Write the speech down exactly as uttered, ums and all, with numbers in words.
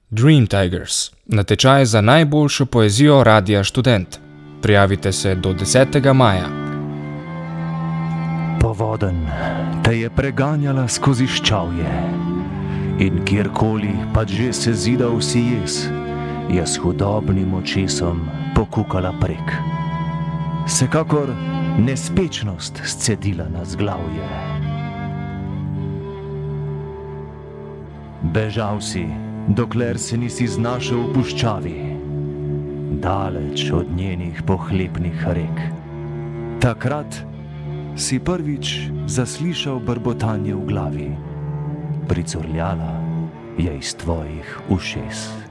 Dream Tigers, natečaj za najboljšo poezijo Radia Študent. Prijavite se do desetega maja. Povoden te je preganjala skozi ščavje in kjerkoli pa že se zidal si jez, je s hudobnim očesom pokukala prek. Vsekakor nespečnost scedila na zglavje. Bežal si, dokler se nisi znašel v puščavi, daleč od njenih pohlepnih rek. Takrat si prvič zaslišal brbotanje v glavi, pricurljala je iz tvojih ušes.